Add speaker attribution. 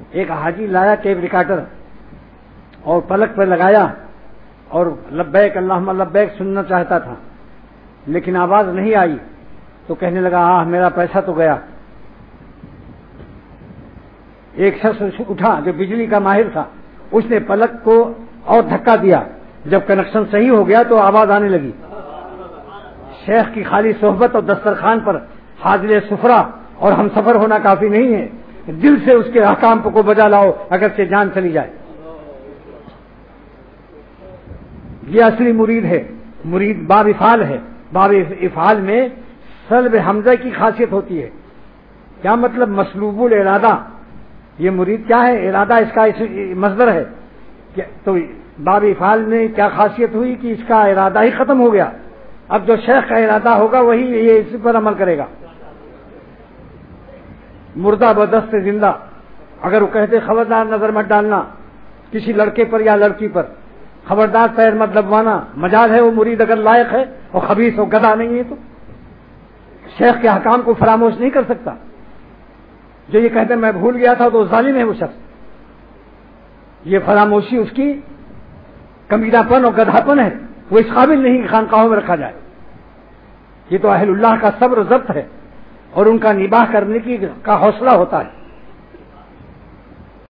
Speaker 1: ایک حاجی لایا tape recorder اور پلک پہ لگایا اور لبیک اللہم لبیک سننا چاہتا تھا، لیکن آواز نہیں آئی تو کہنے لگا ہاں میرا پیسہ تو گیا۔ ایک شخص اٹھا جو بجلی کا ماہر تھا، اس نے پلک کو اور دھکا دیا، جب کنیکشن صحیح ہو گیا تو آواز آنے لگی۔ شیخ کی خالی صحبت اور دسترخوان پر حاضر سفرہ اور ہم سفر ہونا کافی نہیں ہے، دل سے اس کے احکام کو بجا لاؤ اگرچہ جان چلی جائے۔ یہ اصلی مرید ہے، مرید باب افعال ہے۔ باب افعال میں سلب حمزہ کی خاصیت ہوتی ہے۔ کیا مطلب؟ مسلوب الارادہ۔ یہ مرید کیا ہے؟ ارادہ اس کا مصدر ہے۔ تو باب افعال میں کیا خاصیت ہوئی کہ اس کا ارادہ ہی ختم ہو گیا۔ اب جو شیخ کا ارادہ ہوگا وہی یہ اس پر عمل کرے گا۔ مردہ بدست زندہ، اگر وہ کہتے خبردار نظر مت ڈالنا کسی لڑکے پر یا لڑکی پر، خبردار پیر مت دبوانا، مجاز ہے وہ مرید اگر لائق ہے اور خبیث اور گدھا نہیں ہے تو شیخ کے حکام کو فراموش نہیں کر سکتا۔ جو یہ کہتے میں بھول گیا تھا تو ظالم ہے وہ شخص، یہ فراموشی اس کی کمینا پن اور گدھا پن ہے، وہ اس قابل نہیں کہ خانقاہوں میں رکھا جائے۔ یہ تو اہل اللہ کا صبر و ضبط ہے اور ان کا نباہ کرنے کا حوصلہ ہوتا ہے۔